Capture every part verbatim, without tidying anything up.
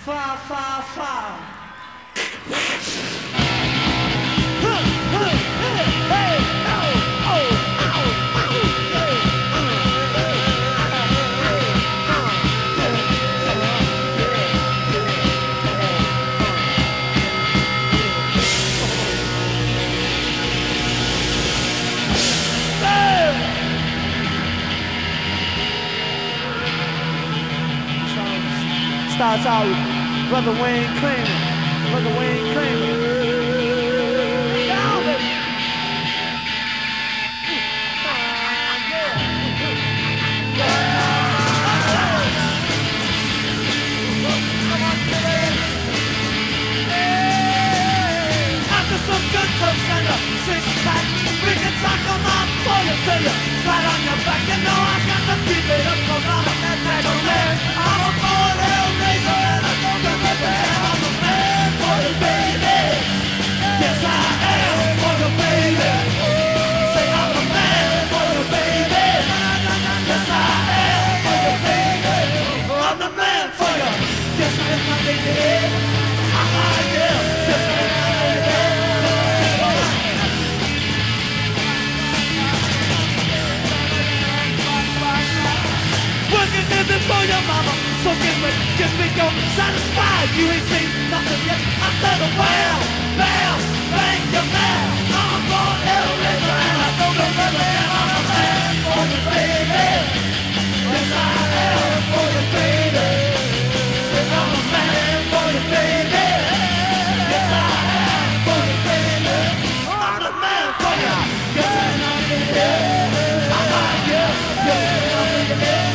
Far, far, far. Starts out with Brother Wayne Kramer, Brother Wayne Kramer. Down, baby. After some good toast and a six pack, we can talk them out for you till you flat on your back. You know I got to keep it up 'cause I'm a mad metal man. I'm a boy hellraiser and I don't give a damn. I'm a man for you, baby. Yes, I am for you, baby. Say I'm a man for you, baby. Yes, I am for you, baby. I'm the man for you. Yes, I am my baby. Ah, yeah. Yes, I am my baby. Working living for your mama, so give me, give me your satisfied. You ain't seen nothing yet. I said, well, bam, bang your man. I'm a born hellraiser and I don't remember that. I'm a man for you, baby. Yes, I am for you, baby. Say I'm a man for you, baby. Yes, I am for you, baby. I'm the man for you. Yes, I am for you, baby. I'm out here. Yes, I am for you, baby.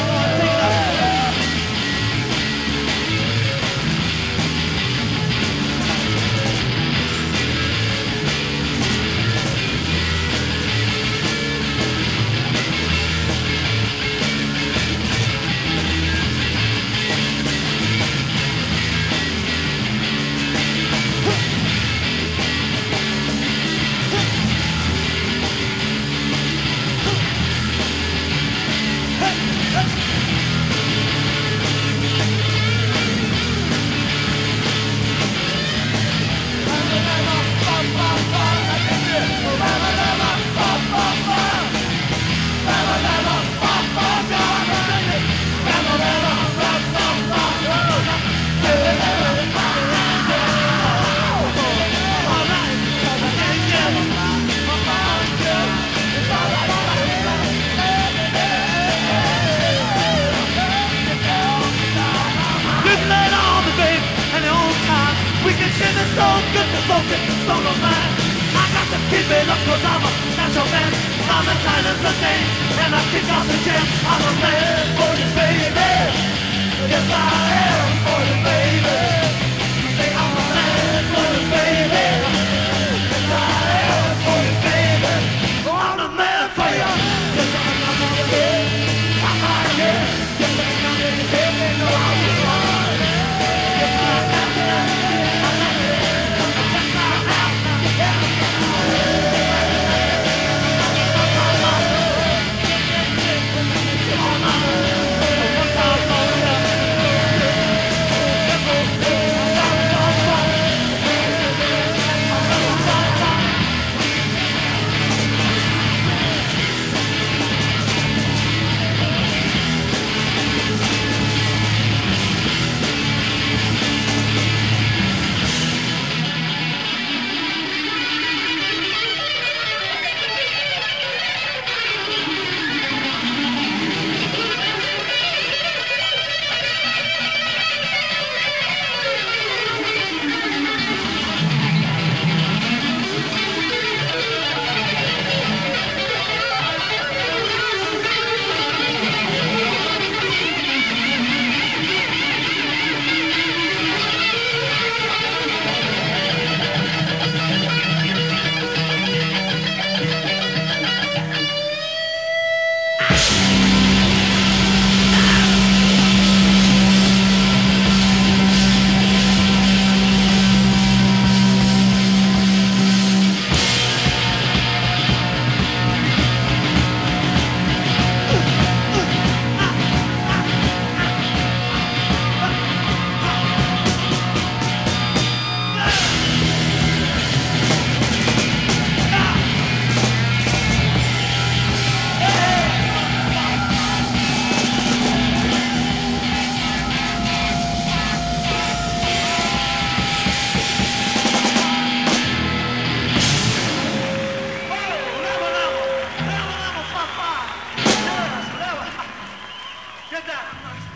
Solo man, I got to keep it up 'cause I'm a natural man. I'm a tiger's a name, and I kick off the jam. I'm a man for you, baby. Yes, I am for you, baby. Say I'm a man for you, baby. Yes, I am for you, baby. I'm the man for you. Yes, I'm the man for you. I'm out here. Yes, I'm the man for you. No, I'm the man. Yes, I am. that.